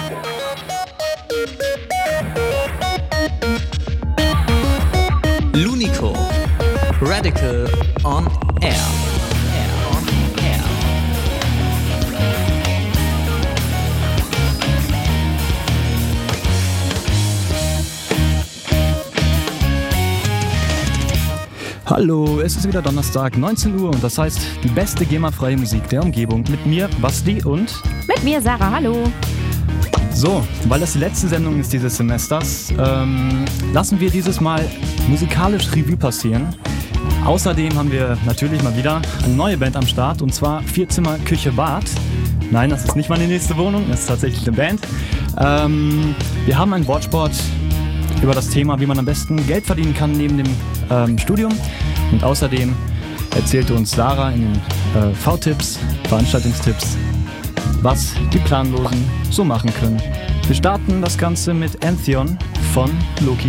Lunico Radical on Air. Hallo, es ist wieder Donnerstag, 19 Uhr und das heißt die beste GEMA-freie Musik der Umgebung mit mir, Basti und... Mit mir, Sarah, hallo. So, weil das die letzte Sendung ist dieses Semesters, lassen wir dieses Mal musikalisch Revue passieren. Außerdem haben wir natürlich mal wieder eine neue Band am Start und zwar Vierzimmer Küche Bad. Nein, das ist nicht meine nächste Wohnung, das ist tatsächlich eine Band. Wir haben einen Wortsport über das Thema, wie man am besten Geld verdienen kann neben dem Studium. Und außerdem erzählte uns Sarah in den V-Tipps, Veranstaltungstipps, was die Planlosen so machen können. Wir starten das Ganze mit Antheon von Loki.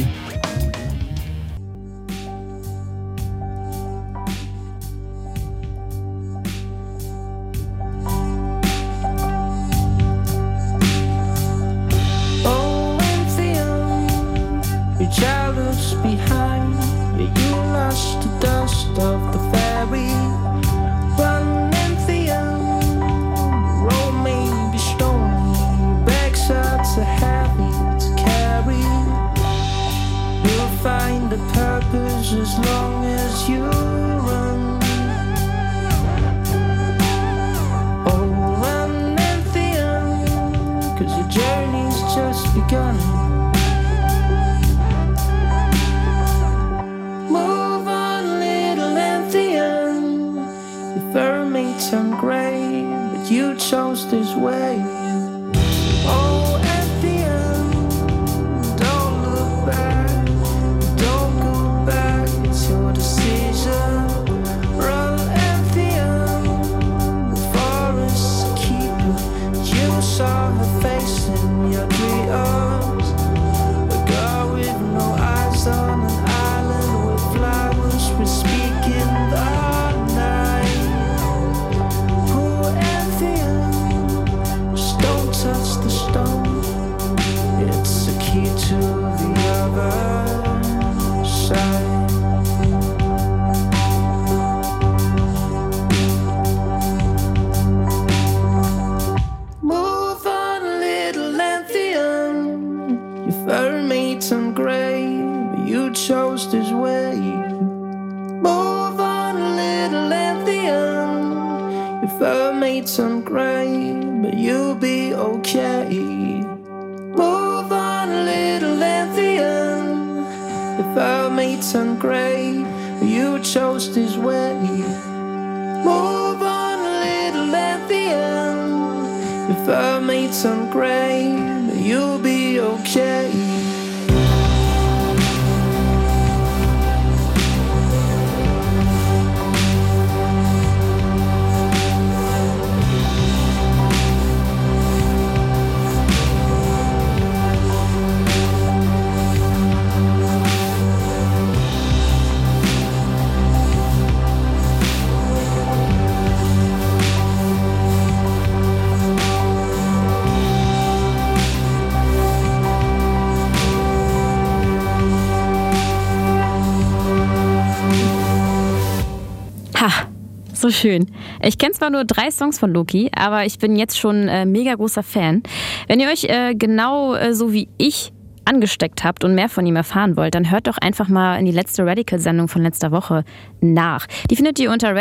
So schön. Ich kenne zwar nur 3 Songs von Loki, aber ich bin jetzt schon mega großer Fan. Wenn ihr euch genau so wie ich angesteckt habt und mehr von ihm erfahren wollt, dann hört doch einfach mal in die letzte Radical-Sendung von letzter Woche nach. Die findet ihr unter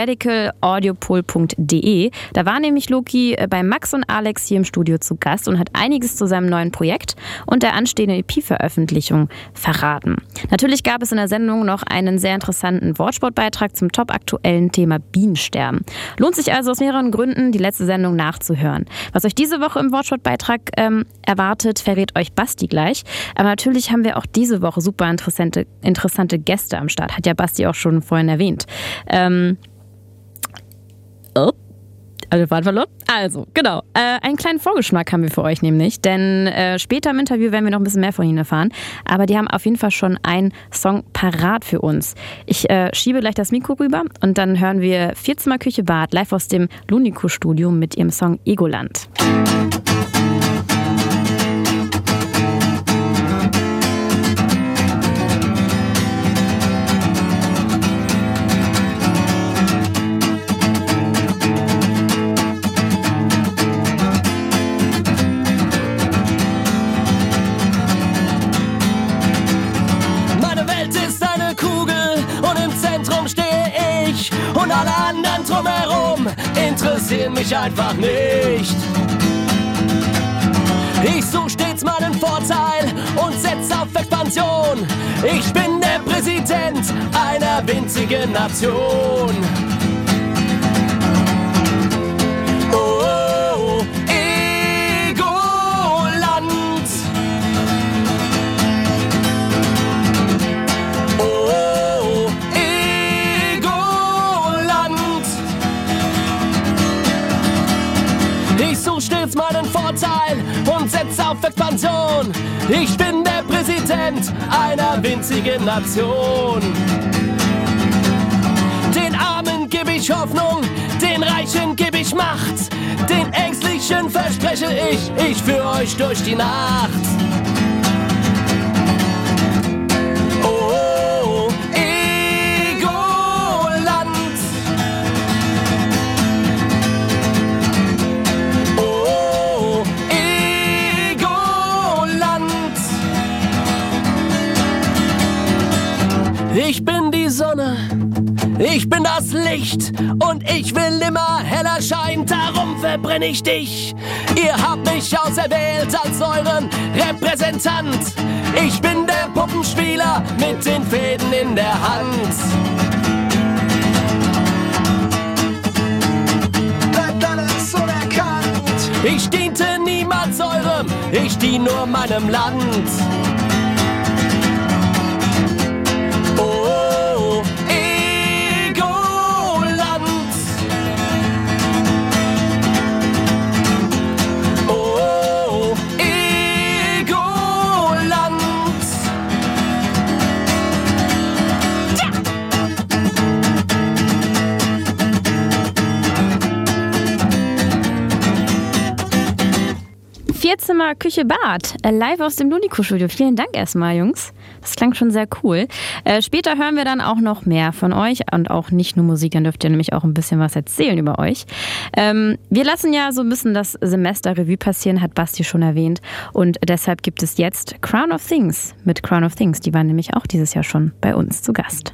radicalaudiopool.de. Da war nämlich Loki bei Max und Alex hier im Studio zu Gast und hat einiges zu seinem neuen Projekt und der anstehenden EP-Veröffentlichung verraten. Natürlich gab es in der Sendung noch einen sehr interessanten Wortsportbeitrag zum topaktuellen Thema Bienensterben. Lohnt sich also aus mehreren Gründen, die letzte Sendung nachzuhören. Was euch diese Woche im Wortsportbeitrag erwartet, verrät euch Basti gleich. Aber natürlich haben wir auch diese Woche super interessante Gäste am Start. Hat ja Basti auch schon vorhin erwähnt. Also, genau. Einen kleinen Vorgeschmack haben wir für euch nämlich, denn später im Interview werden wir noch ein bisschen mehr von ihnen erfahren. Aber die haben auf jeden Fall schon einen Song parat für uns. Ich schiebe gleich das Mikro rüber und dann hören wir Vierzimmer Küche Bad live aus dem Lunico Studio mit ihrem Song Egoland. drumherum interessieren mich einfach nicht. Ich such stets meinen Vorteil und setz auf Expansion. Ich bin der Präsident einer winzigen Nation. Oh, Egoland. Oh, Egoland. Ich such stets meinen Vorteil und setz auf Expansion. Ich bin der Präsident einer winzigen Nation. Den Armen geb ich Hoffnung, den Reichen geb ich Macht. Den Ängstlichen verspreche ich führe euch durch die Nacht. Oh, Egoland. Oh, Egoland. Ich bin die Sonne, ich bin das Licht und ich will immer heller scheinen, darum verbrenne ich dich. Ihr habt mich auserwählt als euren Repräsentant. Ich bin der Puppenspieler mit den Fäden in der Hand. Bleibt alles unerkannt. Ich diente niemals eurem, ich dien nur meinem Land. Oh, Egoland. Oh, Egoland. Ja. Vierzimmer, Küche, Bad. Live aus dem Lunico-Studio. Vielen Dank erstmal, Jungs. Das klang schon sehr cool. Später hören wir dann auch noch mehr von euch und auch nicht nur Musik, dann dürft ihr nämlich auch ein bisschen was erzählen über euch. Wir lassen ja so ein bisschen das Semester Revue passieren, hat Basti schon erwähnt. Und deshalb gibt es jetzt Crown of Things mit Crown of Things. Die waren nämlich auch dieses Jahr schon bei uns zu Gast.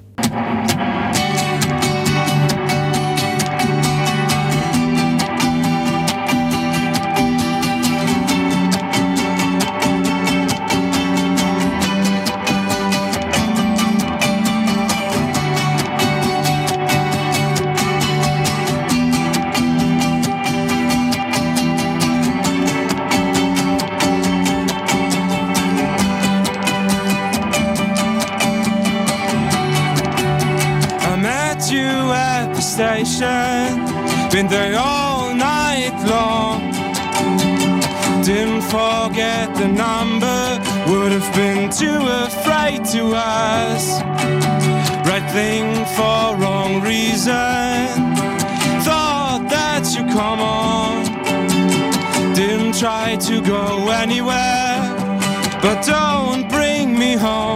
Station, been there all night long. Didn't forget the number, would have been too afraid to ask. Right thing for wrong reason, thought that you come on. Didn't try to go anywhere, but don't bring me home.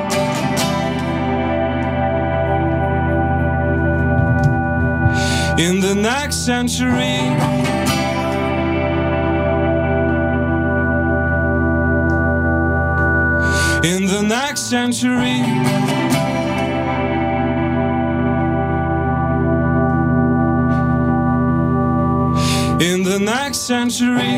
In the next century, in the next century, in the next century.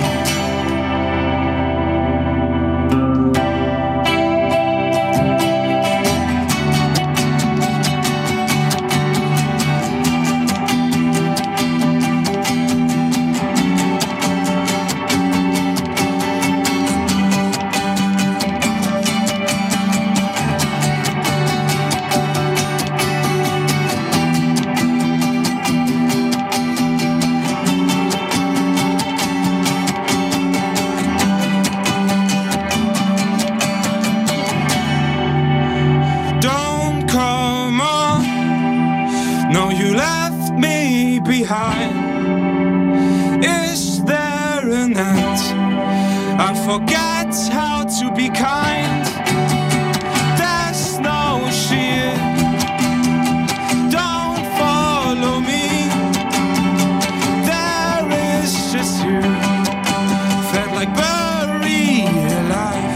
Forget how to be kind. There's no shield. Don't follow me. There is just you, felt like buried alive.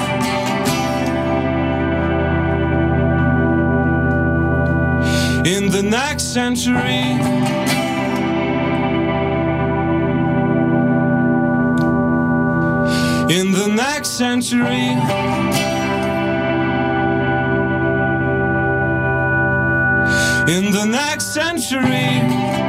In the next century. next century. In the next century.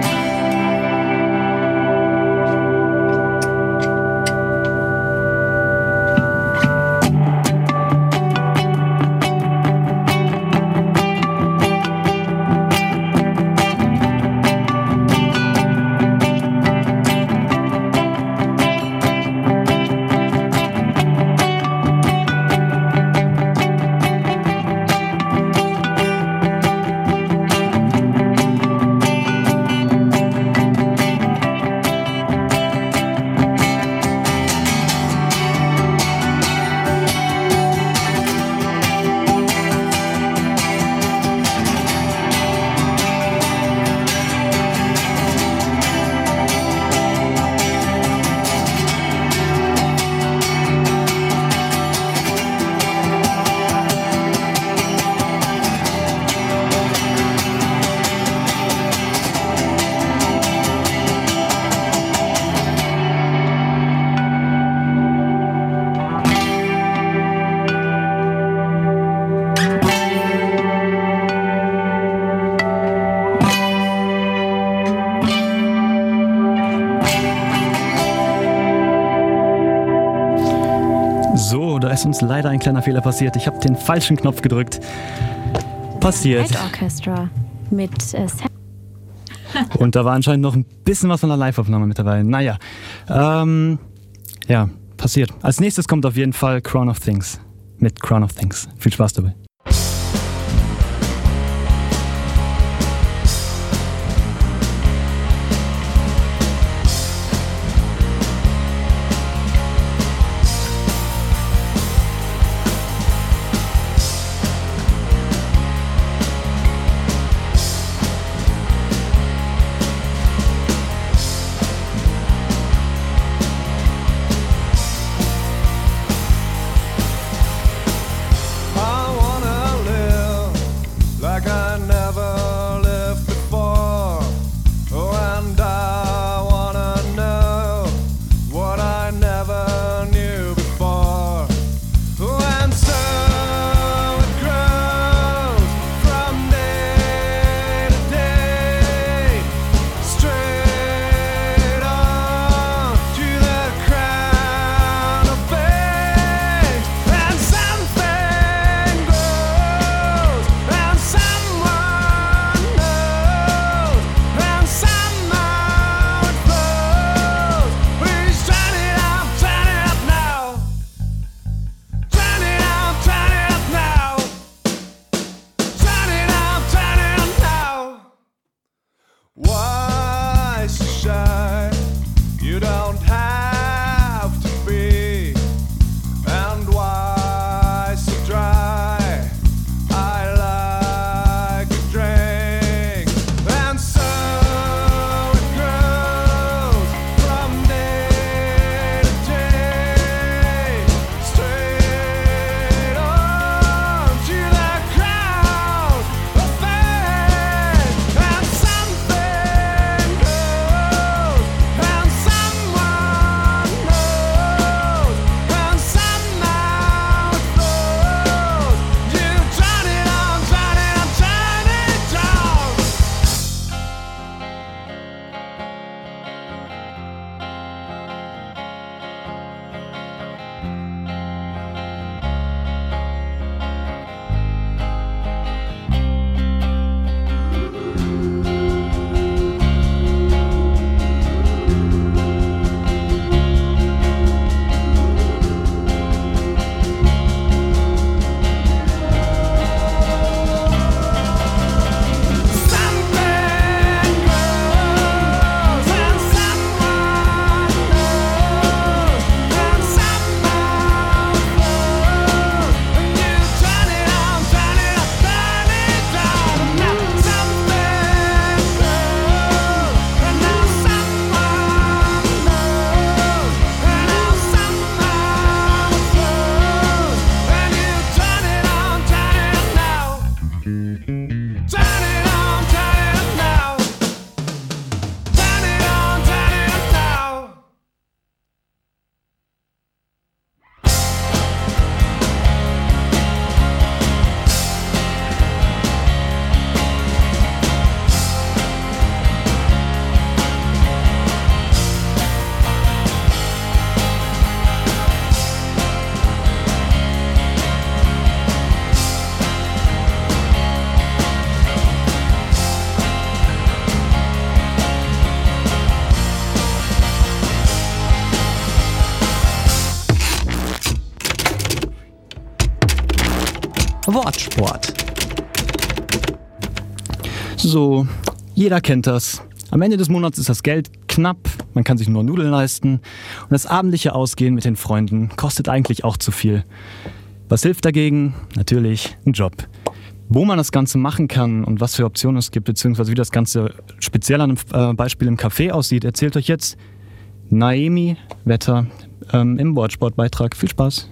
Da ist uns leider ein kleiner Fehler passiert. Ich habe den falschen Knopf gedrückt. Passiert. Night Orchestra mit Und da war anscheinend noch ein bisschen was von der Live-Aufnahme mit dabei. Naja, ja, passiert. Als nächstes kommt auf jeden Fall Crown of Things mit Crown of Things. Viel Spaß dabei. I wanna Wortsport. So, jeder kennt das. Am Ende des Monats ist das Geld knapp, man kann sich nur Nudeln leisten und das abendliche Ausgehen mit den Freunden kostet eigentlich auch zu viel. Was hilft dagegen? Natürlich ein Job. Wo man das Ganze machen kann und was für Optionen es gibt, beziehungsweise wie das Ganze speziell an einem Beispiel im Café aussieht, erzählt euch jetzt Naemi Wetter im Wortsportbeitrag. Viel Spaß!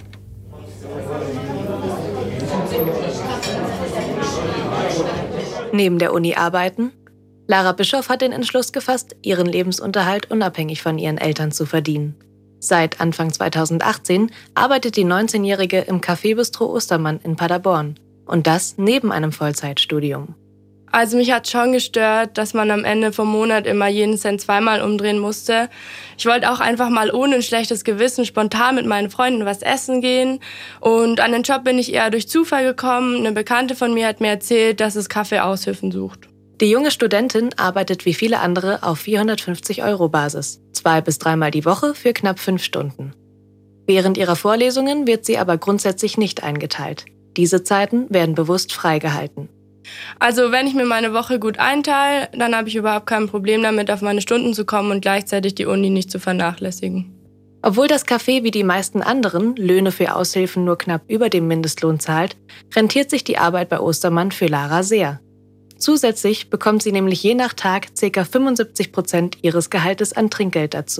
Neben der Uni arbeiten? Lara Bischoff hat den Entschluss gefasst, ihren Lebensunterhalt unabhängig von ihren Eltern zu verdienen. Seit Anfang 2018 arbeitet die 19-Jährige im Café Bistro Ostermann in Paderborn. Und das neben einem Vollzeitstudium. Also mich hat schon gestört, dass man am Ende vom Monat immer jeden Cent zweimal umdrehen musste. Ich wollte auch einfach mal ohne ein schlechtes Gewissen spontan mit meinen Freunden was essen gehen. Und an den Job bin ich eher durch Zufall gekommen. Eine Bekannte von mir hat mir erzählt, dass es Kaffeeaushilfen sucht. Die junge Studentin arbeitet wie viele andere auf 450-Euro-Basis, 2- bis 3-mal die Woche für knapp 5 Stunden. Während ihrer Vorlesungen wird sie aber grundsätzlich nicht eingeteilt. Diese Zeiten werden bewusst freigehalten. Also wenn ich mir meine Woche gut einteile, dann habe ich überhaupt kein Problem damit, auf meine Stunden zu kommen und gleichzeitig die Uni nicht zu vernachlässigen. Obwohl das Café wie die meisten anderen Löhne für Aushilfen nur knapp über dem Mindestlohn zahlt, rentiert sich die Arbeit bei Ostermann für Lara sehr. Zusätzlich bekommt sie nämlich je nach Tag ca. 75% ihres Gehaltes an Trinkgeld dazu.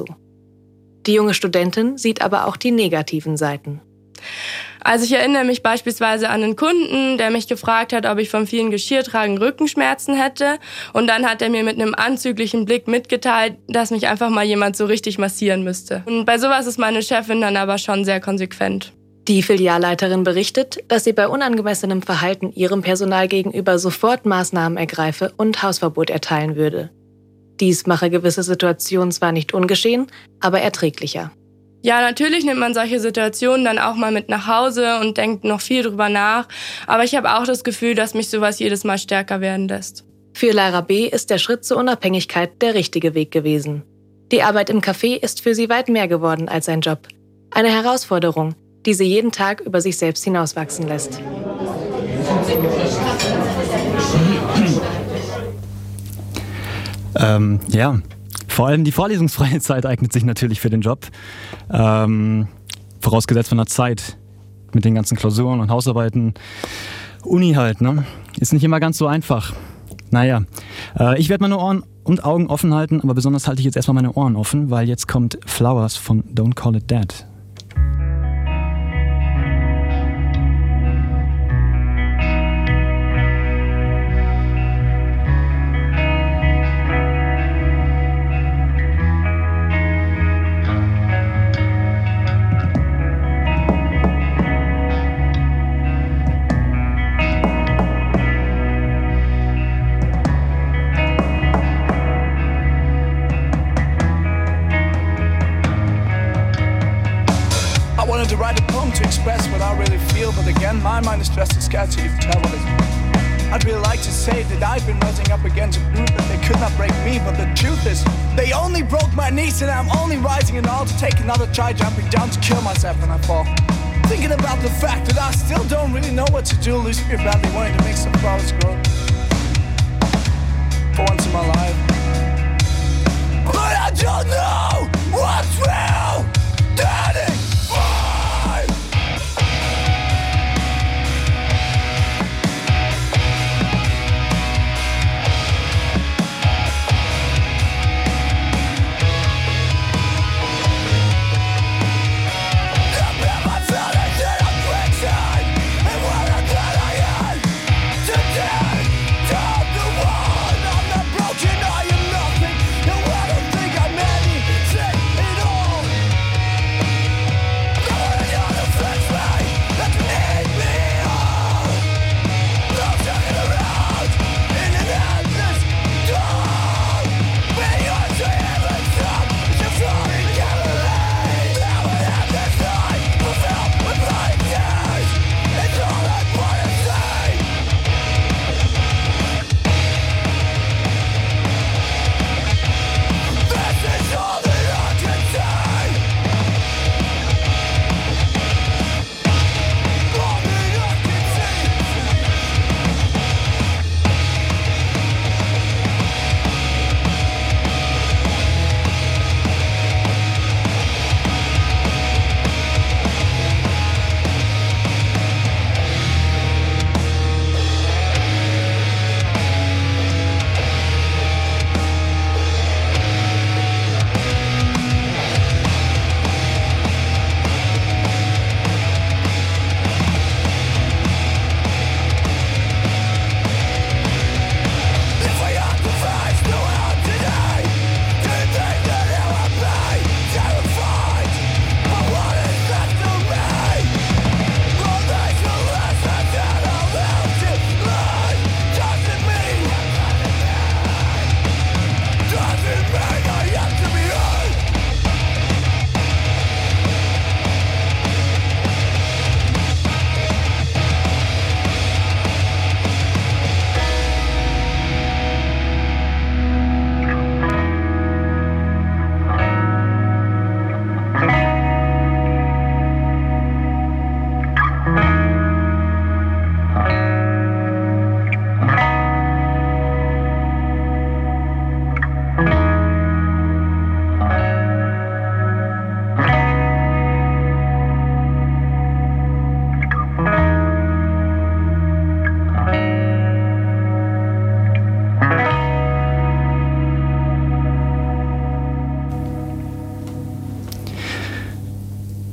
Die junge Studentin sieht aber auch die negativen Seiten. Also ich erinnere mich beispielsweise an einen Kunden, der mich gefragt hat, ob ich vom vielen Geschirrtragen Rückenschmerzen hätte. Und dann hat er mir mit einem anzüglichen Blick mitgeteilt, dass mich einfach mal jemand so richtig massieren müsste. Und bei sowas ist meine Chefin dann aber schon sehr konsequent. Die Filialleiterin berichtet, dass sie bei unangemessenem Verhalten ihrem Personal gegenüber sofort Maßnahmen ergreife und Hausverbot erteilen würde. Dies mache gewisse Situationen zwar nicht ungeschehen, aber erträglicher. Ja, natürlich nimmt man solche Situationen dann auch mal mit nach Hause und denkt noch viel drüber nach. Aber ich habe auch das Gefühl, dass mich sowas jedes Mal stärker werden lässt. Für Lara B. ist der Schritt zur Unabhängigkeit der richtige Weg gewesen. Die Arbeit im Café ist für sie weit mehr geworden als ein Job. Eine Herausforderung, die sie jeden Tag über sich selbst hinauswachsen lässt. Ja, vor allem die vorlesungsfreie Zeit eignet sich natürlich für den Job. Vorausgesetzt von der Zeit mit den ganzen Klausuren und Hausarbeiten. Uni halt, ne? Ist nicht immer ganz so einfach. Naja, ich werde meine Ohren und Augen offen halten, aber besonders halte ich jetzt erstmal meine Ohren offen, weil jetzt kommt Flowers von Don't Call It Dead. To write a poem to express what I really feel, but again my mind is stressed and scared to even tell what it is. I'd really like to say that I've been rising up again to prove that they could not break me, but the truth is they only broke my knees and I'm only rising and all to take another try jumping down to kill myself when I fall. Thinking about the fact that I still don't really know what to do, losing me badly wanting to make some flowers grow for once in my life. But I don't know what's real, Daddy.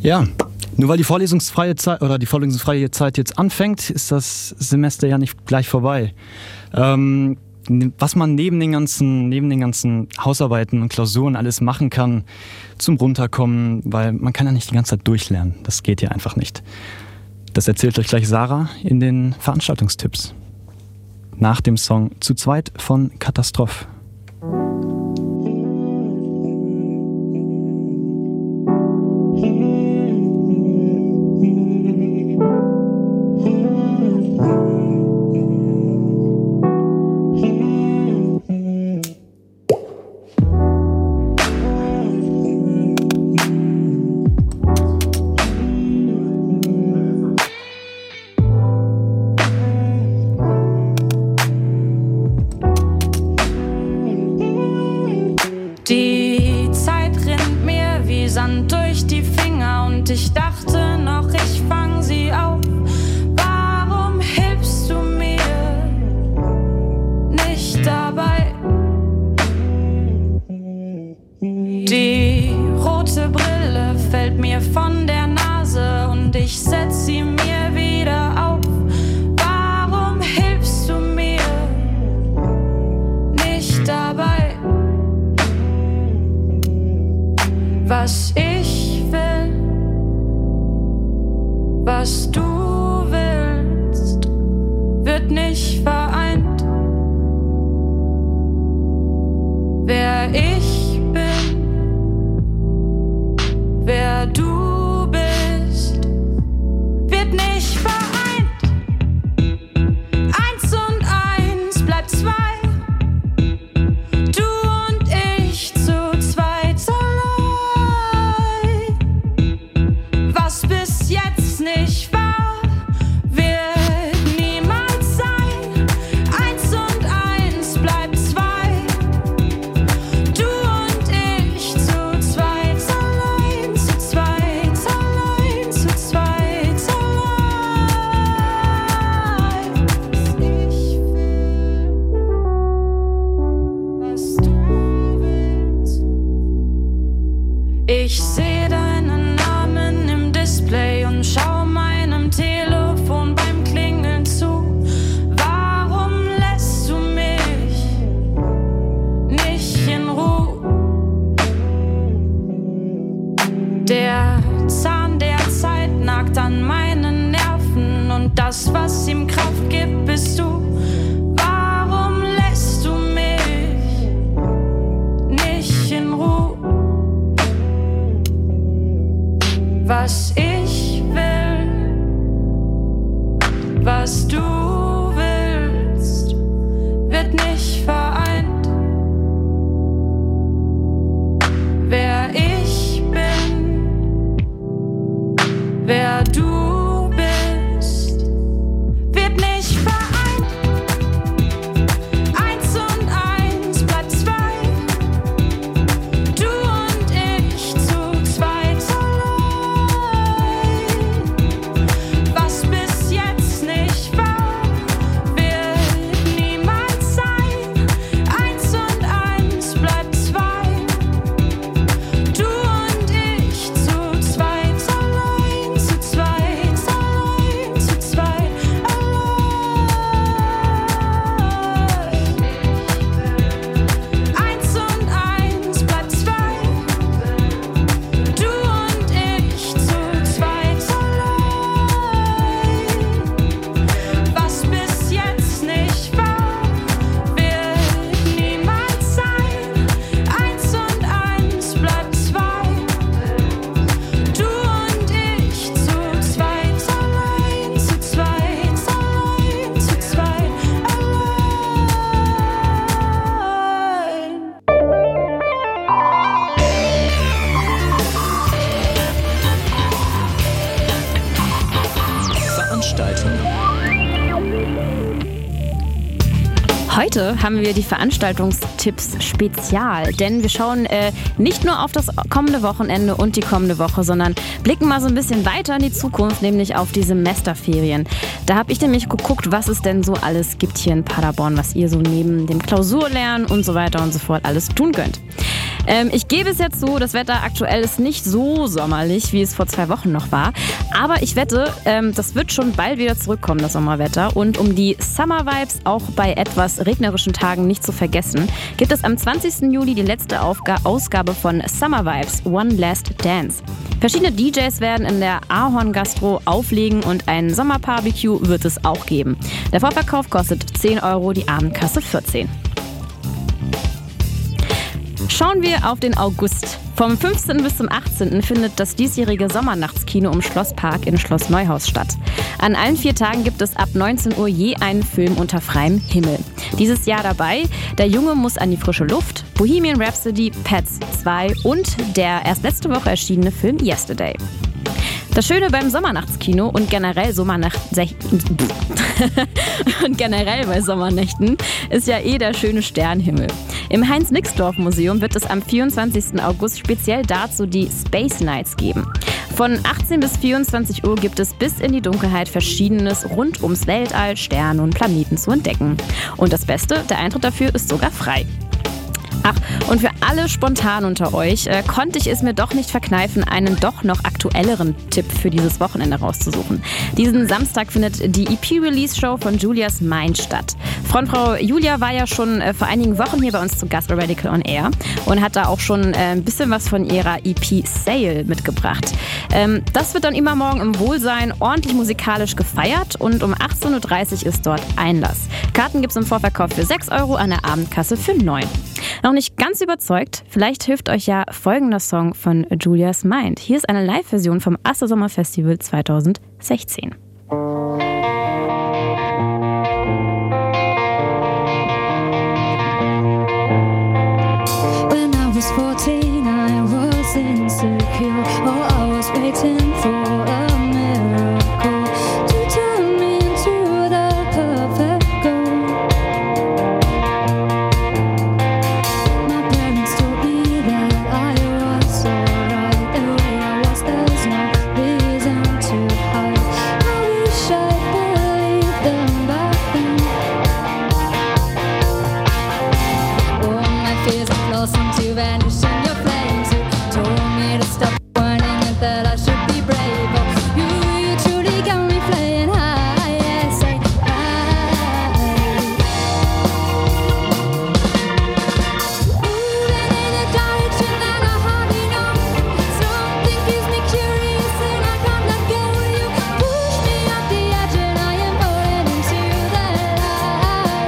Ja, nur weil die vorlesungsfreie Zeit jetzt anfängt, ist das Semester ja nicht gleich vorbei. Was man neben den ganzen Hausarbeiten und Klausuren alles machen kann zum Runterkommen, weil man kann ja nicht die ganze Zeit durchlernen. Das geht ja einfach nicht. Das erzählt euch gleich Sarah in den Veranstaltungstipps. Nach dem Song Zu zweit von Katastrophe. Die Zeit rinnt mir wie Sand durch die Finger und ich dachte noch, ich fang sie auf. Warum hilfst du mir nicht dabei? Die rote Brille fällt mir von der Nase und ich setz sie mir wieder auf. Warum hilfst du mir nicht dabei? Was ich will, was du willst, wird nicht vereint. Wer ich bin, wer du bist, wird nicht vereint. 1 und 1 bleibt 2. Du und ich zu zweit allein. Was bis jetzt nicht war, wird niemals sein. 1 und 1 bleibt 2. Du und ich zu zweit allein, zu zweit allein, zu zweit allein. Ich will, was du willst. Ich seh deinen Namen im Display und schau meinem Telefon beim Klingeln zu. Warum lässt du mich nicht in Ruhe? Der Zahn der Zeit nagt an meinen Nerven und das, was ihm Kraft gibt, bist du. Warum lässt du mich nicht in Ruhe? Was ich will, was du willst, wird nicht vereint. Wer ich bin, wer du bist, wird nicht vereint. 1 und 1 bleibt 2. Du und ich zu zweit allein. Was bis jetzt nicht war, wird niemals sein. 1 und 1 bleibt 2. Du und ich zu zweit allein, zu zweit allein, zu zweit allein. 1 und 1 bleibt 2. Du und ich zu zweit allein. Was bis jetzt nicht war, wird niemals sein. 1 und 1 bleibt 2. Du und ich zu zweit allein, zu zweit allein, zu zweit allein. Veranstaltungen. Heute haben wir die Veranstaltungstipps Spezial, denn wir schauen nicht nur auf das kommende Wochenende und die kommende Woche, sondern blicken mal so ein bisschen weiter in die Zukunft, nämlich auf die Semesterferien. Da habe ich nämlich geguckt, was es denn so alles gibt hier in Paderborn, was ihr so neben dem Klausurlernen und so weiter und so fort alles tun könnt. Ich gebe es ja zu, das Wetter aktuell ist nicht so sommerlich, wie es vor 2 Wochen noch war. Aber ich wette, das wird schon bald wieder zurückkommen, das Sommerwetter. Und um die Summer-Vibes auch bei etwas regnerischen Tagen nicht zu vergessen, gibt es am 20. Juli die letzte Ausgabe von Summer Vibes One Last Dance. Verschiedene DJs werden in der Ahorn Gastro auflegen und ein Sommerbarbecue wird es auch geben. Der Vorverkauf kostet 10 €, die Abendkasse 14. Schauen wir auf den August. Vom 15. bis zum 18. findet das diesjährige Sommernachtskino im Schlosspark in Schloss Neuhaus statt. An allen 4 Tagen gibt es ab 19 Uhr je einen Film unter freiem Himmel. Dieses Jahr dabei Der Junge muss an die frische Luft, Bohemian Rhapsody, Pets 2 und der erst letzte Woche erschienene Film Yesterday. Das Schöne beim Sommernachtskino und generell bei Sommernächten ist ja der schöne Sternhimmel. Im Heinz-Nixdorf-Museum wird es am 24. August speziell dazu die Space Nights geben. Von 18 bis 24 Uhr gibt es bis in die Dunkelheit Verschiedenes rund ums Weltall, Sterne und Planeten zu entdecken. Und das Beste, der Eintritt dafür ist sogar frei. Ach, und für alle spontan unter euch konnte ich es mir doch nicht verkneifen, einen doch noch aktuelleren Tipp für dieses Wochenende rauszusuchen. Diesen Samstag findet die EP-Release-Show von Julias Mind statt. Frontfrau Julia war ja schon vor einigen Wochen hier bei uns zu Gast bei Radical on Air und hat da auch schon ein bisschen was von ihrer EP Sale mitgebracht. Das wird dann immer morgen im Wohlsein ordentlich musikalisch gefeiert und um 18.30 Uhr ist dort Einlass. Karten gibt es im Vorverkauf für 6 €, an der Abendkasse für 9. Noch nicht ganz überzeugt? Vielleicht hilft euch ja folgender Song von Julias Mind. Hier ist eine Live-Version vom Aster Sommer Festival 2016. When I was 14, I was insecure. Oh, I was waiting for a miracle to turn me into the perfect girl. My parents told me that I was alright. The way I was, there's no reason to hide. I wish I believed them back then. Oh, my fears are blossomed to vanish in your flames. You told me to stop warning and that I should be brave. Oh, you truly got me flying high. Yes, I moving in a direction that I hardly know. Something keeps me curious and I can't let go. You push me off the edge and I am falling into the light.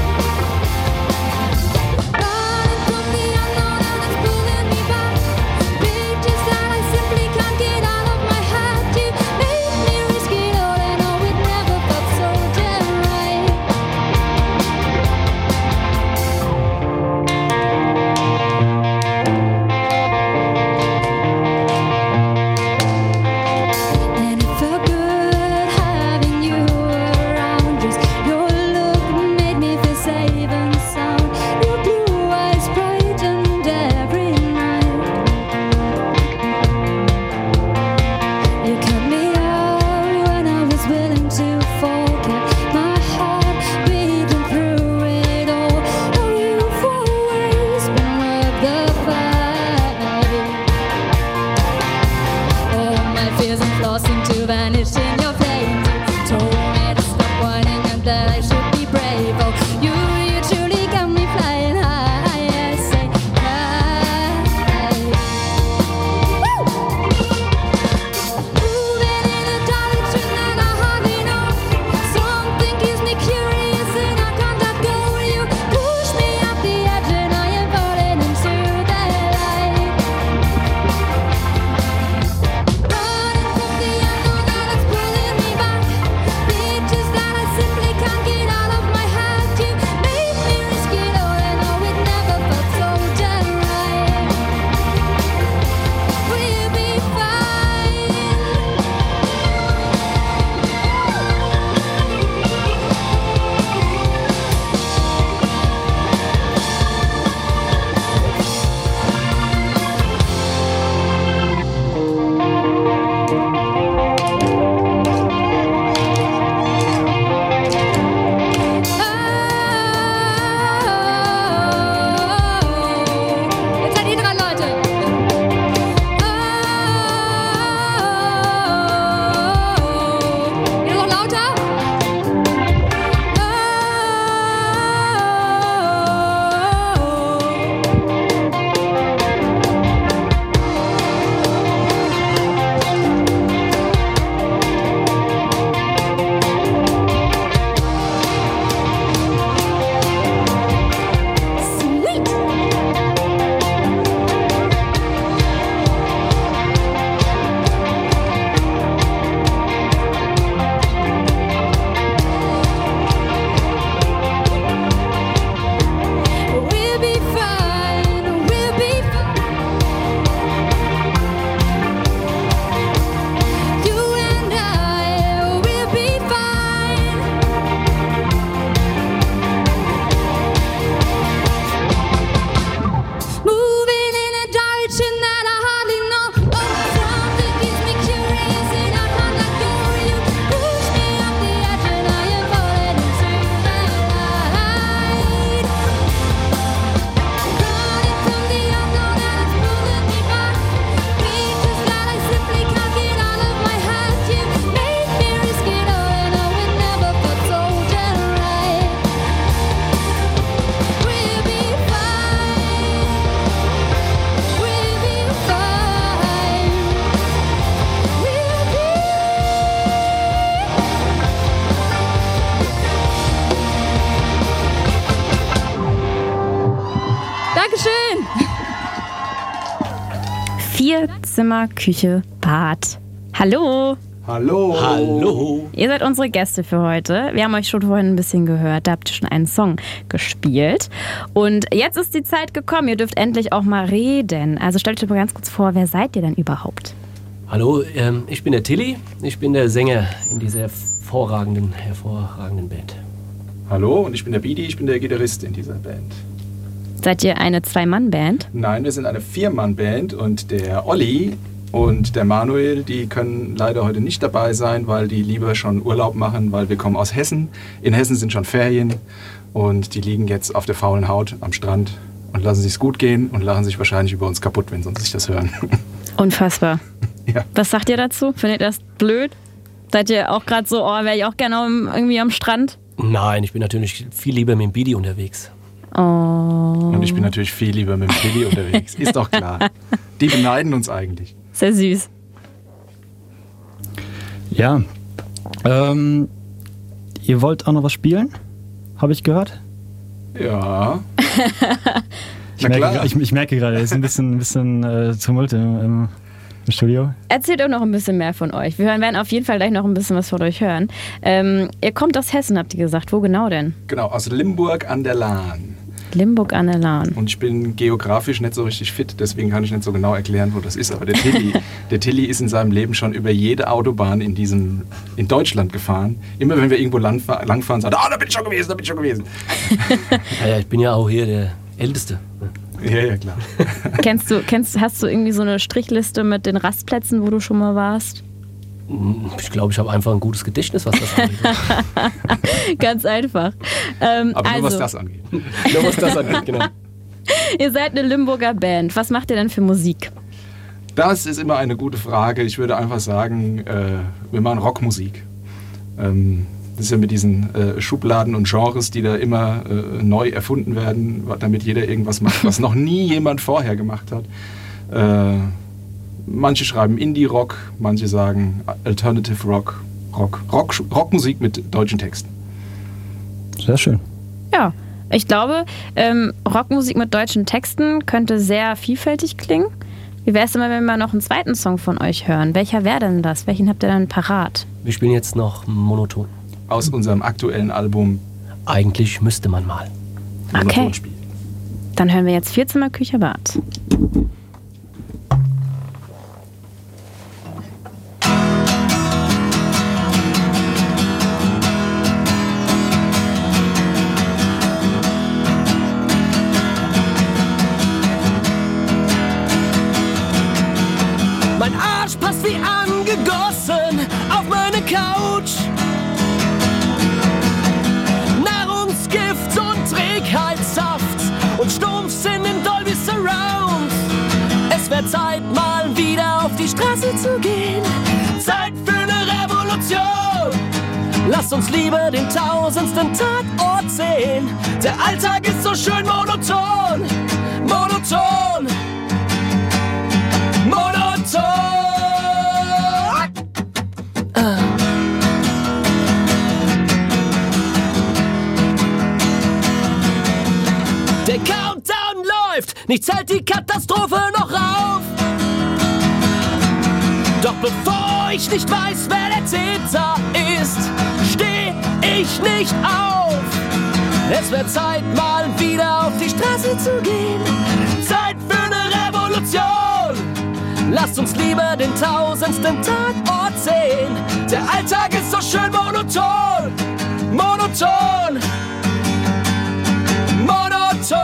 Running from the unknown and it's pulling me back. Pictures that I simply can't get out of my head. You made me risk it all and oh, it never felt so damn right. And it felt good having you around. Just your look made me feel safe and sound. Your blue eyes brightened every night. You cut me out when I was willing to forget. My heart beating through it all. Oh, you've always been worth the fight. Oh, my fears and flaws seem to vanish in your flames. You told me to stop whining and that I should be brave. Oh, you truly got me flying high. Yes, I moving in a direction that I hardly know. Something keeps me curious and I can't let go. You push me off the edge and I am falling into the light. Running from the unknown and it's pulling Zimmer, Küche, Bad. Hallo! Hallo! Hallo! Ihr seid unsere Gäste für heute. Wir haben euch schon vorhin ein bisschen gehört. Da habt ihr schon einen Song gespielt. Und jetzt ist die Zeit gekommen. Ihr dürft endlich auch mal reden. Also stellt euch mal ganz kurz vor, wer seid ihr denn überhaupt? Hallo, ich bin der Tilly. Ich bin der Sänger in dieser hervorragenden Band. Hallo, und ich bin der Bidi, ich bin der Gitarrist in dieser Band. Seid ihr eine Zwei-Mann-Band? Nein, wir sind eine 4-Mann-Band und der Olli und der Manuel, die können leider heute nicht dabei sein, weil die lieber schon Urlaub machen, weil wir kommen aus Hessen. In Hessen sind schon Ferien und die liegen jetzt auf der faulen Haut am Strand und lassen sich's gut gehen und lachen sich wahrscheinlich über uns kaputt, wenn sie sich das hören. Unfassbar. Ja. Was sagt ihr dazu? Findet ihr das blöd? Seid ihr auch gerade so, wäre ich auch gerne irgendwie am Strand? Nein, ich bin natürlich viel lieber mit dem Bidi unterwegs. Oh. Und ich bin natürlich viel lieber mit dem Tilly unterwegs. Ist doch klar. Die beneiden uns eigentlich. Sehr süß. Ja. Ihr wollt auch noch was spielen? Habe ich gehört? Ja. Ich merke gerade, es ist ein bisschen Tumult im Studio. Erzählt doch noch ein bisschen mehr von euch. Wir werden auf jeden Fall gleich noch ein bisschen was von euch hören. Ihr kommt aus Hessen, habt ihr gesagt. Wo genau denn? Genau, aus Limburg an der Lahn. Limburg an der Lahn. Und ich bin geografisch nicht so richtig fit, deswegen kann ich nicht so genau erklären, wo das ist. Aber der Tilly ist in seinem Leben schon über jede Autobahn in Deutschland gefahren. Immer wenn wir irgendwo langfahren, sagt er, da bin ich schon gewesen. Ja, ich bin ja auch hier der Älteste. Ja, klar. Hast du irgendwie so eine Strichliste mit den Rastplätzen, wo du schon mal warst? Ich glaube, ich habe einfach ein gutes Gedächtnis, was das angeht. Ganz einfach. Aber nur was das angeht. Nur was das angeht, genau. Ihr seid eine Limburger Band. Was macht ihr denn für Musik? Das ist immer eine gute Frage. Ich würde einfach sagen, wir machen Rockmusik. Das ist ja mit diesen Schubladen und Genres, die da immer neu erfunden werden, damit jeder irgendwas macht, was noch nie jemand vorher gemacht hat. Manche schreiben Indie-Rock, manche sagen Alternative Rockmusik mit deutschen Texten. Sehr schön. Ja, ich glaube, Rockmusik mit deutschen Texten könnte sehr vielfältig klingen. Wie wäre es denn, wenn wir mal noch einen zweiten Song von euch hören? Welcher wäre denn das? Welchen habt ihr dann parat? Wir spielen jetzt noch Monoton. Aus unserem aktuellen Album. Eigentlich müsste man mal. Okay. Dann hören wir jetzt 4 Zimmer, Küche, Bad. Mein Arsch passt wie angegossen auf meine Couch. Nahrungsgift und Trägheitssaft und Stumpfsinn in Dolby Surround. Es wird Zeit, mal wieder auf die Straße zu gehen. Zeit für eine Revolution. Lasst uns lieber den 1000. Tatort sehen. Der Alltag ist so schön monoton. Monoton. Monoton. Der Countdown läuft, nichts hält die Katastrophe noch auf. Doch bevor ich nicht weiß, wer der Täter ist, steh ich nicht auf. Es wird Zeit, mal wieder auf die Straße zu gehen. Zeit für eine Revolution. Lasst uns lieber den 1000. Tatort sehen. Der Alltag ist so schön monoton. Monoton. Monoton.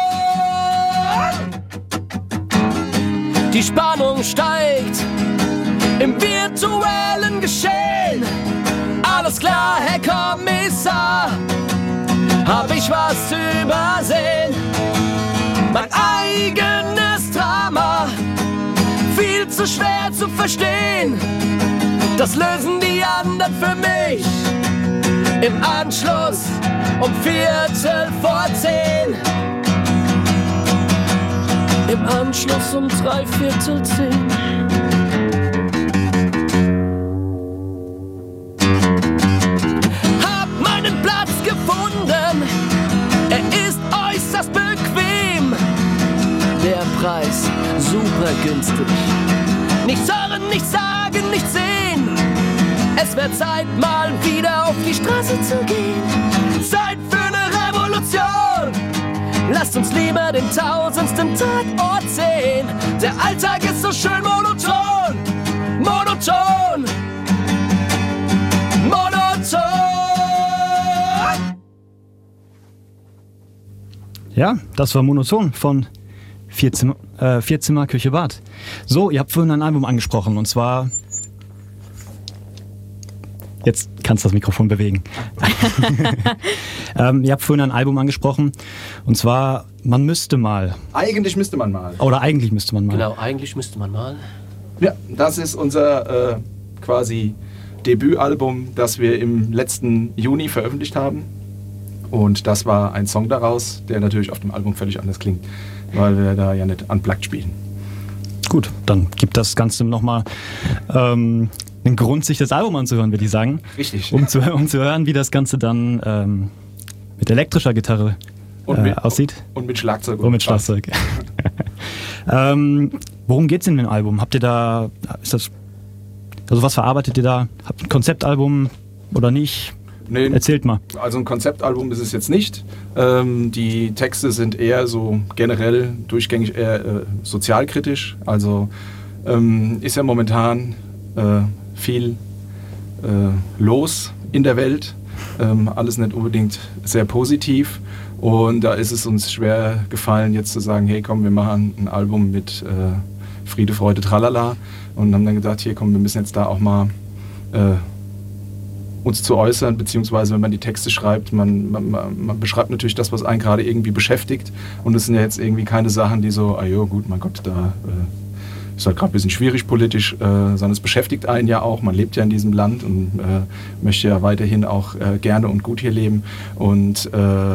Die Spannung steigt im virtuellen Geschehen. Alles klar, Herr Kommissar, hab ich was übersehen? Mein eigenes Drama, viel zu schwer zu verstehen. Das lösen die anderen für mich. Im Anschluss um 10:15. Im Anschluss um 10:45. Hab meinen Platz gefunden. Er ist äußerst bequem. Der Preis super günstig. Nichts hören, nichts sagen, nichts sehen. Es wird Zeit, mal wieder auf die Straße zu gehen. Zeit für eine Revolution. Lasst uns lieber den tausendsten Tatort sehen. Der Alltag ist so schön monoton. Monoton. Monoton. Ja, das war Monoton von Vierzimmer, Küche, Bad. So, ihr habt vorhin ein Album angesprochen und zwar... Jetzt kannst du das Mikrofon bewegen. Ihr habt vorhin ein Album angesprochen und zwar Man müsste mal. Eigentlich müsste man mal. Oder eigentlich müsste man mal. Genau, eigentlich müsste man mal. Ja, das ist unser quasi Debütalbum, das wir im letzten Juni veröffentlicht haben. Und das war ein Song daraus, der natürlich auf dem Album völlig anders klingt, weil wir da ja nicht unplugged spielen. Gut, dann gibt das Ganze nochmal einen Grund, sich das Album anzuhören, würde ich sagen. Richtig. Um zu hören, wie das Ganze dann mit elektrischer Gitarre aussieht. Und mit Schlagzeug. Und mit Schlagzeug. Worum geht's in dem Album? Habt ihr da, also was verarbeitet ihr da? Habt ihr ein Konzeptalbum oder nicht? Nee, erzählt mal. Also ein Konzeptalbum ist es jetzt nicht. Die Texte sind eher so generell durchgängig eher sozialkritisch. Also ist ja momentan viel los in der Welt. Alles nicht unbedingt sehr positiv. Und da ist es uns schwer gefallen, jetzt zu sagen, hey komm, wir machen ein Album mit Friede, Freude, Tralala. Und haben dann gedacht, hier komm, wir müssen jetzt da auch mal uns zu äußern, beziehungsweise wenn man die Texte schreibt, man beschreibt natürlich das, was einen gerade irgendwie beschäftigt. Und es sind ja jetzt irgendwie keine Sachen, die so, gut, mein Gott, da ist halt gerade ein bisschen schwierig politisch, sondern es beschäftigt einen ja auch. Man lebt ja in diesem Land und möchte ja weiterhin auch gerne und gut hier leben. Und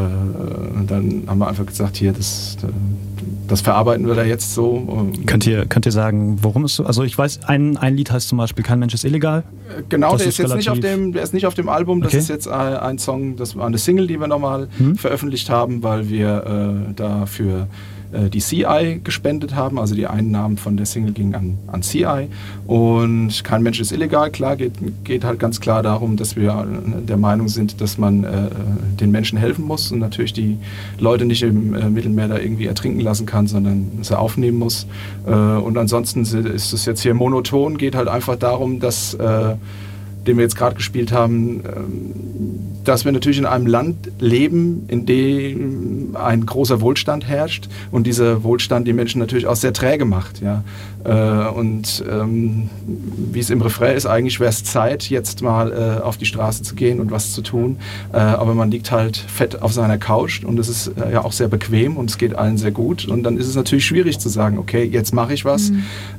dann haben wir einfach gesagt, hier, das verarbeiten wir da jetzt so. Könnt ihr sagen, worum es so? Also ich weiß, ein Lied heißt zum Beispiel Kein Mensch ist illegal. Genau, der ist jetzt nicht auf dem Album. Das ist jetzt ein Song, das war eine Single, die wir nochmal veröffentlicht haben, weil wir dafür die CI gespendet haben, also die Einnahmen von der Single gingen an CI. Und Kein Mensch ist illegal, klar, geht halt ganz klar darum, dass wir der Meinung sind, dass man den Menschen helfen muss und natürlich die Leute nicht im Mittelmeer da irgendwie ertrinken lassen kann, sondern sie aufnehmen muss. Und ansonsten ist es jetzt hier monoton, geht halt einfach darum, dass den wir jetzt gerade gespielt haben, dass wir natürlich in einem Land leben, in dem ein großer Wohlstand herrscht und dieser Wohlstand die Menschen natürlich auch sehr träge macht. Ja? Und wie es im Refrain ist, eigentlich wäre es Zeit, jetzt mal auf die Straße zu gehen und was zu tun. Aber man liegt halt fett auf seiner Couch und es ist ja auch sehr bequem und es geht allen sehr gut. Und dann ist es natürlich schwierig zu sagen, okay, jetzt mache ich was,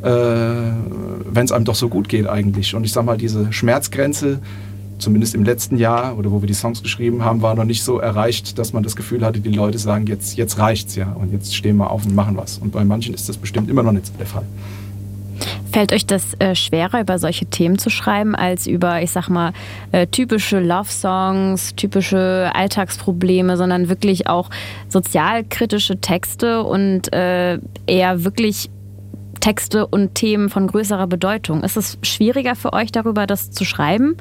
wenn es einem doch so gut geht eigentlich. Und ich sag mal, diese Schmerzgrenze, zumindest im letzten Jahr oder wo wir die Songs geschrieben haben, war noch nicht so erreicht, dass man das Gefühl hatte, die Leute sagen, jetzt reicht's ja und jetzt stehen wir auf und machen was. Und bei manchen ist das bestimmt immer noch nicht so der Fall. Fällt euch das schwerer, über solche Themen zu schreiben, als über, ich sag mal, typische Love-Songs, typische Alltagsprobleme, sondern wirklich auch sozialkritische Texte und eher wirklich Texte und Themen von größerer Bedeutung? Ist es schwieriger für euch, darüber das zu schreiben?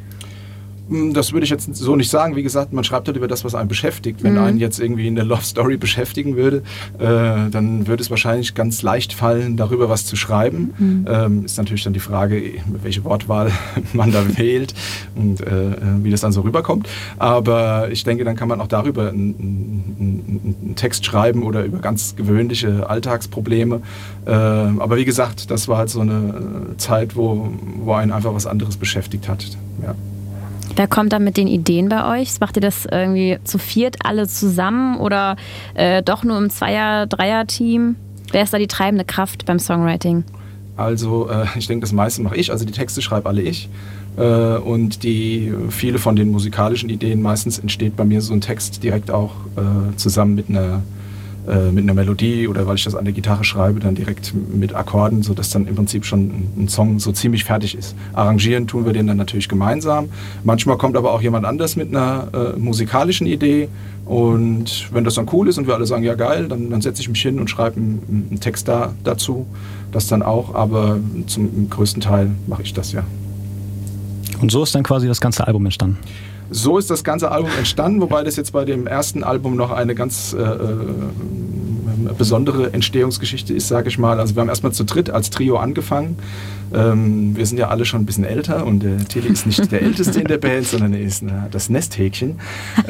Das würde ich jetzt so nicht sagen. Wie gesagt, man schreibt halt über das, was einen beschäftigt. Wenn einen jetzt irgendwie in der Love Story beschäftigen würde, dann würde es wahrscheinlich ganz leicht fallen, darüber was zu schreiben. Ist natürlich dann die Frage, welche Wortwahl man da wählt und wie das dann so rüberkommt. Aber ich denke, dann kann man auch darüber einen Text schreiben oder über ganz gewöhnliche Alltagsprobleme. Aber wie gesagt, das war halt so eine Zeit, wo einen einfach was anderes beschäftigt hat. Ja. Wer kommt dann mit den Ideen bei euch? Macht ihr das irgendwie zu viert alle zusammen oder doch nur im Zweier-, Dreier-Team? Wer ist da die treibende Kraft beim Songwriting? Also ich denke, das meiste mache ich. Also die Texte schreibe alle ich. Und viele von den musikalischen Ideen, meistens entsteht bei mir so ein Text direkt auch zusammen mit einer mit einer Melodie oder weil ich das an der Gitarre schreibe, dann direkt mit Akkorden, sodass dann im Prinzip schon ein Song so ziemlich fertig ist. Arrangieren tun wir den dann natürlich gemeinsam. Manchmal kommt aber auch jemand anders mit einer musikalischen Idee und wenn das dann cool ist und wir alle sagen, ja geil, dann setze ich mich hin und schreibe einen Text dazu. Das dann auch, aber zum größten Teil mache ich das, ja. Und so ist dann quasi das ganze Album entstanden? So ist das ganze Album entstanden, wobei das jetzt bei dem ersten Album noch eine ganz besondere Entstehungsgeschichte ist, sage ich mal. Also wir haben erstmal zu dritt als Trio angefangen. Wir sind ja alle schon ein bisschen älter und der Tilly ist nicht der Älteste in der Band, sondern er ist das Nesthäkchen.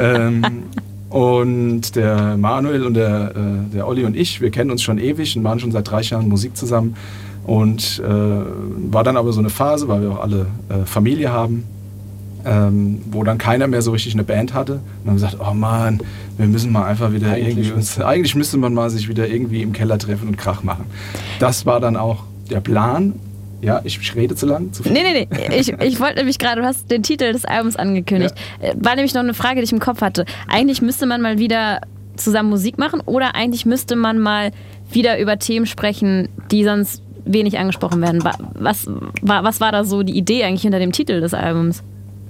Und der Manuel und der Olli und ich, wir kennen uns schon ewig und machen schon seit 3 Jahren Musik zusammen. Und war dann aber so eine Phase, weil wir auch alle Familie haben, wo dann keiner mehr so richtig eine Band hatte. Und haben gesagt, oh Mann, wir müssen mal einfach wieder eigentlich müsste man mal sich wieder irgendwie im Keller treffen und Krach machen. Das war dann auch der Plan. Ja, ich rede zu lang? Zu viel? Nee. Ich wollte nämlich gerade, du hast den Titel des Albums angekündigt. Ja. War nämlich noch eine Frage, die ich im Kopf hatte. Eigentlich müsste man mal wieder zusammen Musik machen oder eigentlich müsste man mal wieder über Themen sprechen, die sonst wenig angesprochen werden. Was war da so die Idee eigentlich hinter dem Titel des Albums?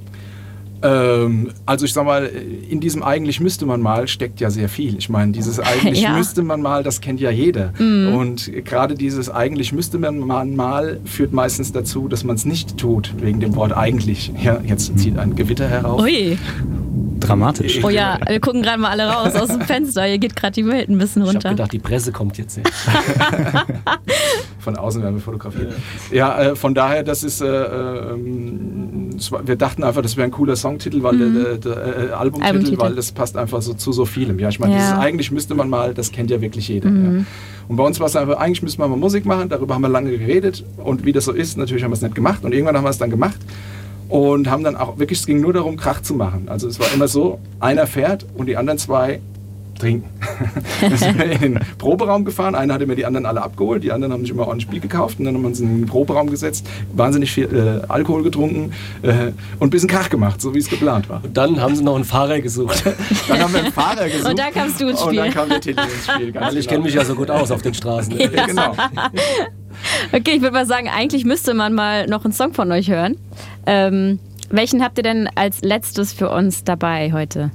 Also ich sag mal, in diesem eigentlich müsste man mal steckt ja sehr viel. Ich meine, dieses eigentlich müsste man mal, das kennt ja jeder. Mhm. Und gerade dieses eigentlich müsste man mal führt meistens dazu, dass man es nicht tut, wegen dem Wort eigentlich. Ja, jetzt zieht ein Gewitter herauf. Ui. Dramatisch. Oh ja, wir gucken gerade mal alle raus aus dem Fenster. Hier geht gerade die Welt ein bisschen runter. Ich habe gedacht, die Presse kommt jetzt nicht. Von außen werden wir fotografiert. Ja, von daher, das ist, wir dachten einfach, das wäre ein cooler Songtitel, weil der Albumtitel, weil das passt einfach so zu so vielem. Ja, ich meine, dieses eigentlich müsste man mal, das kennt ja wirklich jeder. Ja. Und bei uns war es einfach, eigentlich müsste man mal Musik machen, darüber haben wir lange geredet und wie das so ist, natürlich haben wir es nicht gemacht und irgendwann haben wir es dann gemacht. Und haben dann auch wirklich, es ging nur darum, Krach zu machen. Also es war immer so, einer fährt und die anderen 2 trinken. Wir sind in den Proberaum gefahren, einer hatte mir die anderen alle abgeholt, die anderen haben sich immer ordentlich Bier gekauft und dann haben wir uns in den Proberaum gesetzt, wahnsinnig viel Alkohol getrunken und ein bisschen Krach gemacht, so wie es geplant war. Und dann haben sie noch einen Fahrer gesucht. Dann haben wir einen Fahrer gesucht. Und da kamst du ins Spiel. Und dann kam der Tilly ins Spiel. Weil ich kenne mich ja so gut aus auf den Straßen. Ja. Genau. Okay, ich würde mal sagen, eigentlich müsste man mal noch einen Song von euch hören. Welchen habt ihr denn als letztes für uns dabei heute?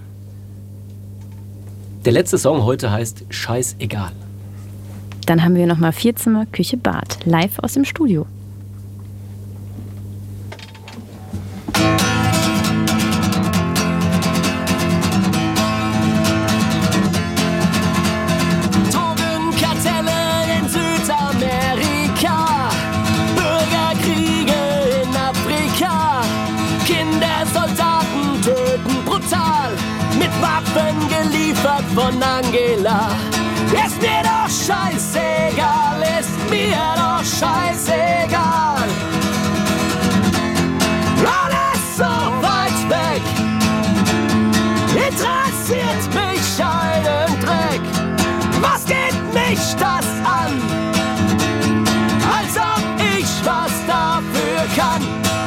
Der letzte Song heute heißt Scheißegal. Dann haben wir nochmal 4 Zimmer, Küche, Bad. Live aus dem Studio. Von Angela. Ist mir doch scheißegal, ist mir doch scheißegal. Alles so weit weg, interessiert mich einen Dreck. Was geht mich das an, als ob ich was dafür kann?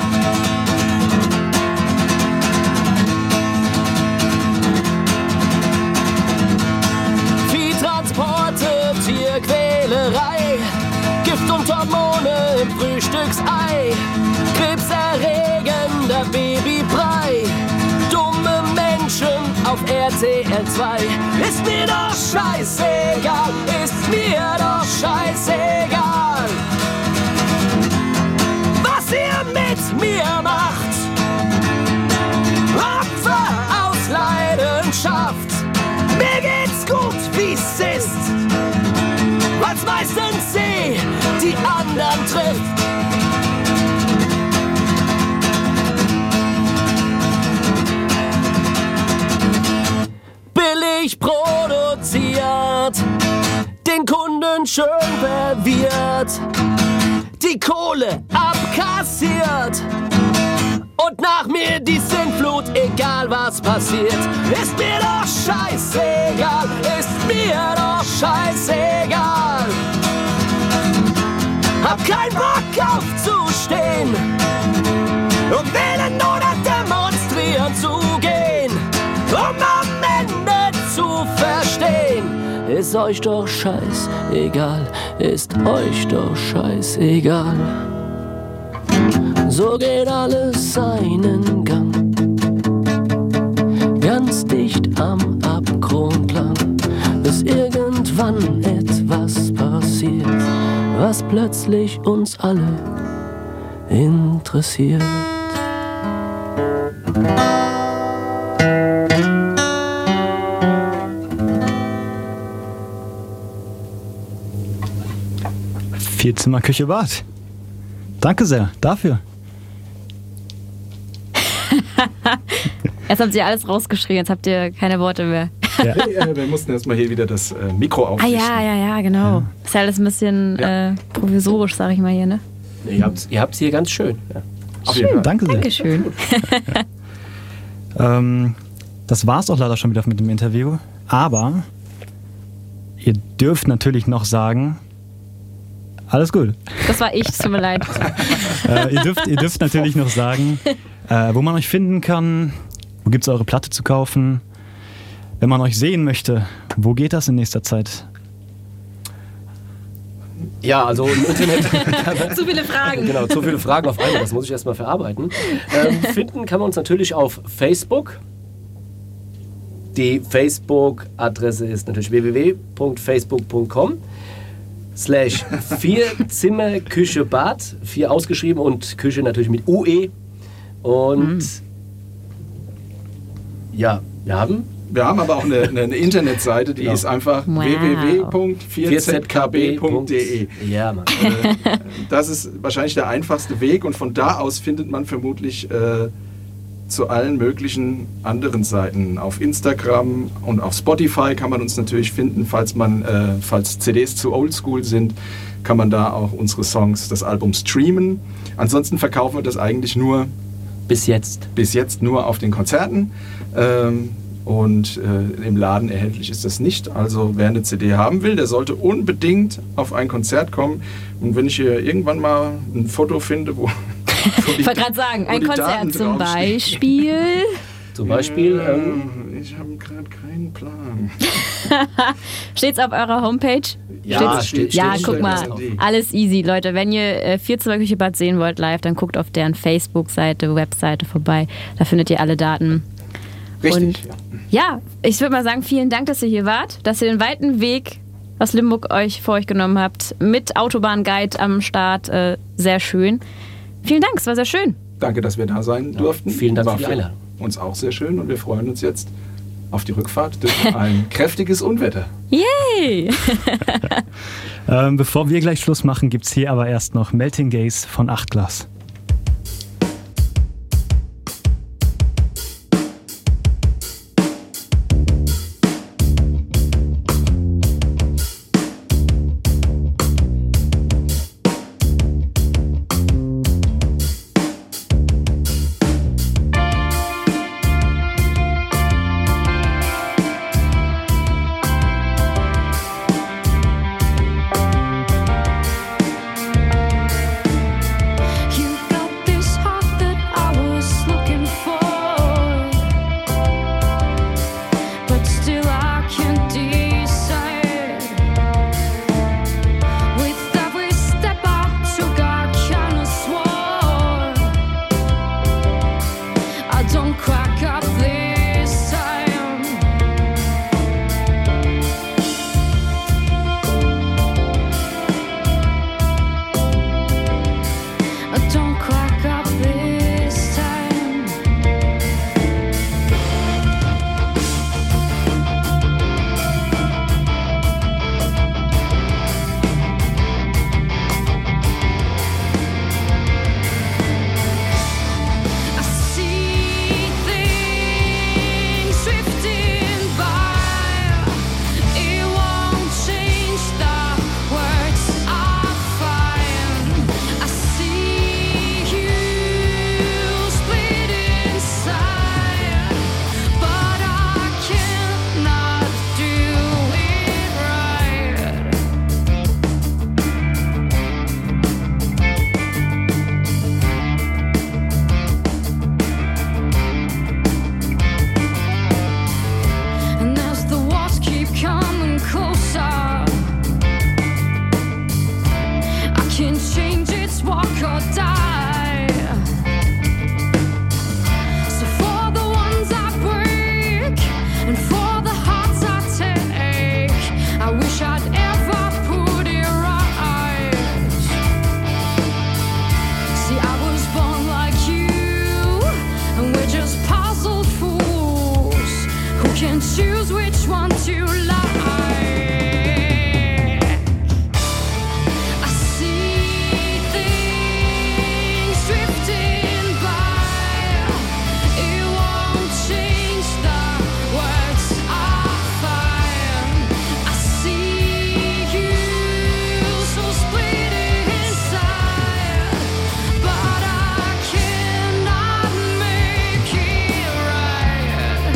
Tierquälerei, Gift und Hormone im Frühstücksei, krebserregender Babybrei, dumme Menschen auf RTL 2. Ist mir doch scheißegal, ist mir doch scheißegal, was ihr mit mir macht. Opfer aus Leidenschaft, mir geht's gut, wie's ist, weil's meistens die anderen trifft. Billig produziert, den Kunden schön verwirrt, die Kohle abkassiert und nach mir die Sintflut, egal was passiert. Ist mir doch scheißegal, ist mir doch scheißegal. Hab keinen Bock aufzustehen und wählen oder demonstrieren zu gehen, um am Ende zu verstehen, ist euch doch scheißegal, ist euch doch scheißegal. So geht alles seinen Gang, ganz dicht am Abgrund lang, bis irgendwann etwas passiert, was plötzlich uns alle interessiert. Vierzimmer, Küche, Bad. Danke sehr dafür. Jetzt habt ihr alles rausgeschrien, jetzt habt ihr keine Worte mehr. Ja. Wir mussten erstmal hier wieder das Mikro aufrichten. Ja, genau. Ja. Ist ja alles ein bisschen provisorisch, sag ich mal hier, ne? Ihr habt's hier ganz schön. Ja. Auf jeden Fall. Danke sehr. Dankeschön. Das war's auch leider schon wieder mit dem Interview. Aber ihr dürft natürlich noch sagen, alles gut. Das war ich, tut mir leid. Ihr dürft natürlich noch sagen, wo man euch finden kann, wo gibt's eure Platte zu kaufen. Wenn man euch sehen möchte, wo geht das in nächster Zeit? Ja, also im Internet. Zu viele Fragen. Genau, zu viele Fragen auf einmal, das muss ich erstmal verarbeiten. Finden kann man uns natürlich auf Facebook. Die Facebook-Adresse ist natürlich www.facebook.com/4Zimmer-Küche-Bad. 4 ausgeschrieben und Küche natürlich mit UE. Und ja, wir haben aber auch eine Internetseite, die ist einfach www.4zkb.de. Ja, Mann. Das ist wahrscheinlich der einfachste Weg und von da aus findet man vermutlich zu allen möglichen anderen Seiten. Auf Instagram und auf Spotify kann man uns natürlich finden, falls CDs zu oldschool sind, kann man da auch unsere Songs, das Album streamen. Ansonsten verkaufen wir das eigentlich nur bis jetzt nur auf den Konzerten. Und im Laden erhältlich ist das nicht. Also wer eine CD haben will, der sollte unbedingt auf ein Konzert kommen. Und wenn ich hier irgendwann mal ein Foto finde, wo ich wollte gerade sagen, ein Konzert zum Beispiel. Zum Beispiel? Ich habe gerade keinen Plan. Steht's auf eurer Homepage? Ja, steht. Ja, guck mal, alles easy, Leute. Wenn ihr Vierzimmer-Küche-Bad sehen wollt live, dann guckt auf deren Facebook-Seite, Webseite vorbei. Da findet ihr alle Daten. Richtig. Und ja, ich würde mal sagen, vielen Dank, dass ihr hier wart, dass ihr den weiten Weg aus Limburg vor euch genommen habt, mit Autobahnguide am Start. Sehr schön. Vielen Dank, es war sehr schön. Danke, dass wir da sein durften. Vielen Dank für die Einladung. Uns auch sehr schön und wir freuen uns jetzt auf die Rückfahrt durch ein kräftiges Unwetter. Yay! Bevor wir gleich Schluss machen, gibt es hier aber erst noch Melting Gaze von 8 Glas. You choose which one to like. I see things drifting by. It won't change the words I find. I see you so split inside, but I cannot make it right.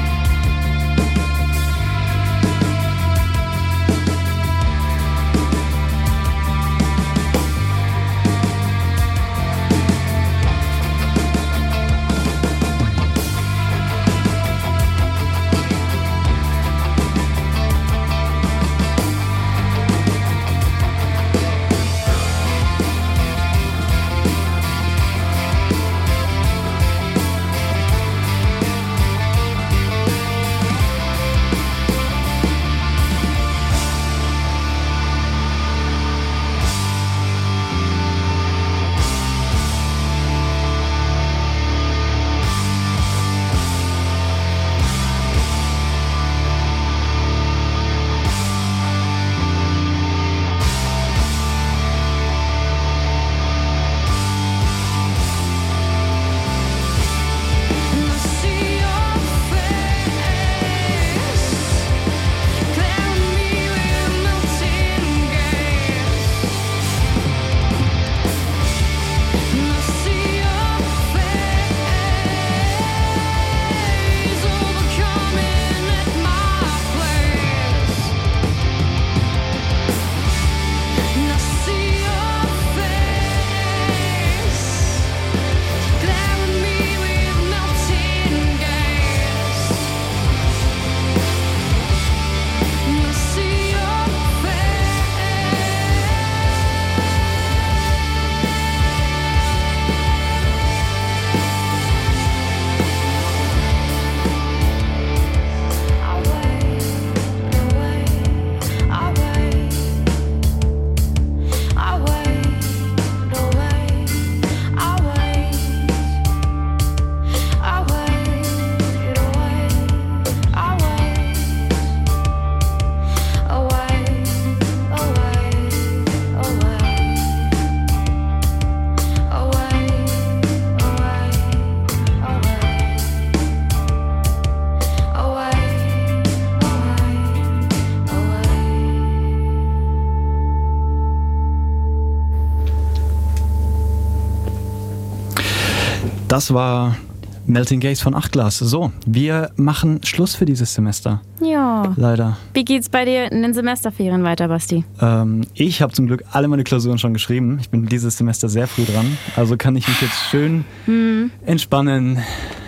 Das war Melting Gaze von 8 Glas. So, wir machen Schluss für dieses Semester. Ja. Leider. Wie geht's bei dir in den Semesterferien weiter, Basti? Ich habe zum Glück alle meine Klausuren schon geschrieben. Ich bin dieses Semester sehr früh dran. Also kann ich mich jetzt schön entspannen,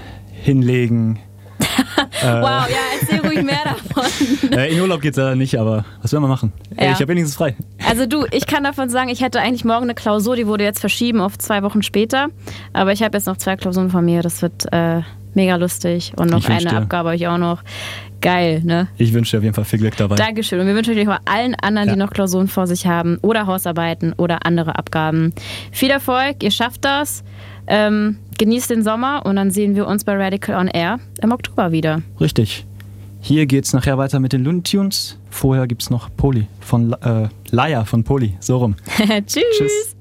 hinlegen. Wow, ja, erzähl ruhig mehr davon. In Urlaub geht's leider nicht, aber was werden wir machen? Ja. Ich habe wenigstens frei. Also du, ich kann davon sagen, ich hätte eigentlich morgen eine Klausur, die wurde jetzt verschieben auf 2 Wochen später. Aber ich habe jetzt noch 2 Klausuren von mir, das wird mega lustig. Und noch eine Abgabe habe ich auch noch. Geil, ne? Ich wünsche dir auf jeden Fall viel Glück dabei. Dankeschön. Und wir wünschen euch auch allen anderen, die noch Klausuren vor sich haben oder Hausarbeiten oder andere Abgaben, viel Erfolg, ihr schafft das. Genießt den Sommer und dann sehen wir uns bei Radical on Air im Oktober wieder. Richtig. Hier geht's nachher weiter mit den Looney Tunes. Vorher gibt's noch Poli von Laia von Poli. So rum. Tschüss.